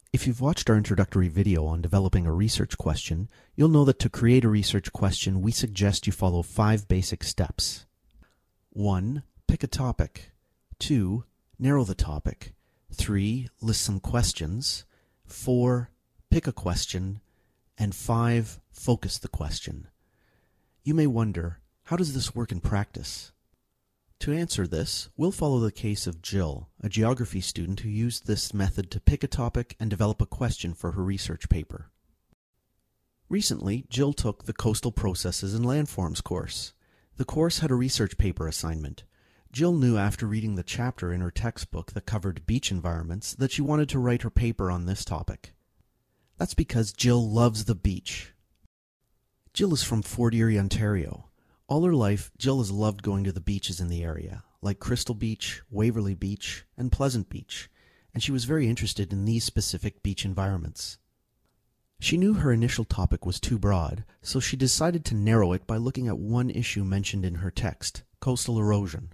If you've watched our introductory video on developing a research question, you'll know that to create a research question, we suggest you follow 5 basic steps. 1. Pick a topic. 2. Narrow the topic. 3. List some questions. 4. Pick a question. And 5. Focus the question. You may wonder, how does this work in practice? To answer this, we'll follow the case of Jill, a geography student who used this method to pick a topic and develop a question for her research paper. Recently, Jill took the Coastal Processes and Landforms course. The course had a research paper assignment. Jill knew after reading the chapter in her textbook that covered beach environments that she wanted to write her paper on this topic. That's because Jill loves the beach. Jill is from Fort Erie, Ontario. All her life, Jill has loved going to the beaches in the area, like Crystal Beach, Waverly Beach, and Pleasant Beach, and she was very interested in these specific beach environments. She knew her initial topic was too broad, so she decided to narrow it by looking at one issue mentioned in her text, coastal erosion.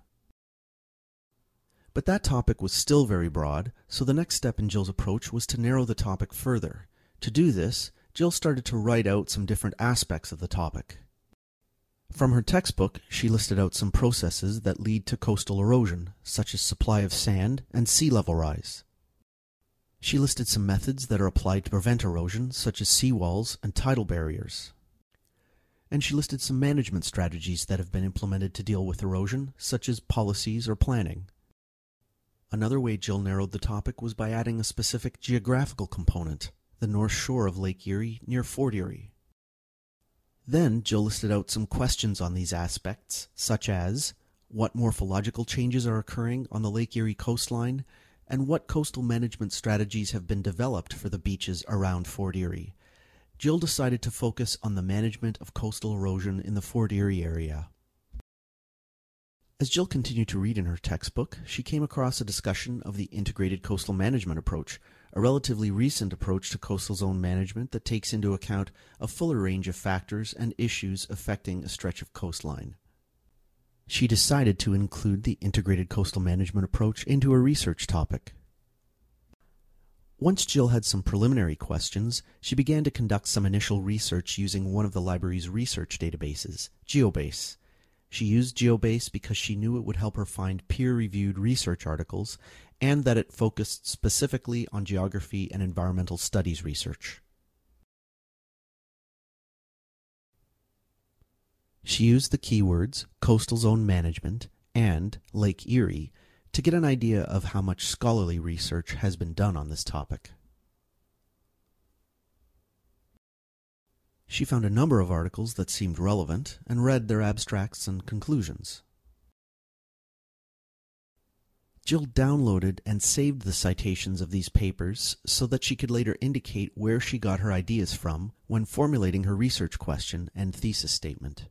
But that topic was still very broad, so the next step in Jill's approach was to narrow the topic further. To do this, Jill started to write out some different aspects of the topic. From her textbook, she listed out some processes that lead to coastal erosion, such as supply of sand and sea level rise. She listed some methods that are applied to prevent erosion, such as seawalls and tidal barriers. And she listed some management strategies that have been implemented to deal with erosion, such as policies or planning. Another way Jill narrowed the topic was by adding a specific geographical component, the north shore of Lake Erie near Fort Erie. Then Jill listed out some questions on these aspects, such as what morphological changes are occurring on the Lake Erie coastline, and what coastal management strategies have been developed for the beaches around Fort Erie. Jill decided to focus on the management of coastal erosion in the Fort Erie area. As Jill continued to read in her textbook, she came across a discussion of the integrated coastal management approach, a relatively recent approach to coastal zone management that takes into account a fuller range of factors and issues affecting a stretch of coastline. She decided to include the integrated coastal management approach into her research topic. Once Jill had some preliminary questions, she began to conduct some initial research using one of the library's research databases, GeoBase. She used GeoBase because she knew it would help her find peer-reviewed research articles and that it focused specifically on geography and environmental studies research. She used the keywords coastal zone management and Lake Erie to get an idea of how much scholarly research has been done on this topic. She found a number of articles that seemed relevant and read their abstracts and conclusions. Jill downloaded and saved the citations of these papers so that she could later indicate where she got her ideas from when formulating her research question and thesis statement.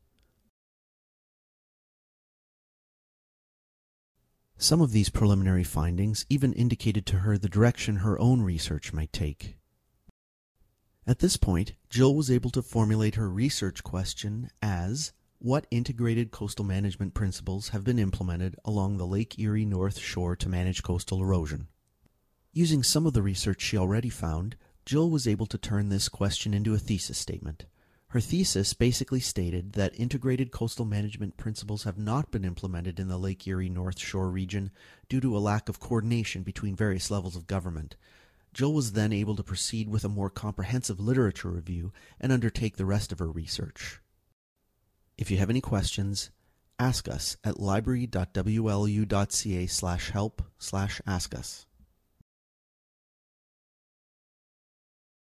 Some of these preliminary findings even indicated to her the direction her own research might take. At this point, Jill was able to formulate her research question as, what integrated coastal management principles have been implemented along the Lake Erie North Shore to manage coastal erosion? Using some of the research she already found, Jill was able to turn this question into a thesis statement. Her thesis basically stated that integrated coastal management principles have not been implemented in the Lake Erie North Shore region due to a lack of coordination between various levels of government. Jill was then able to proceed with a more comprehensive literature review and undertake the rest of her research. If you have any questions, ask us at library.wlu.ca/help/askus.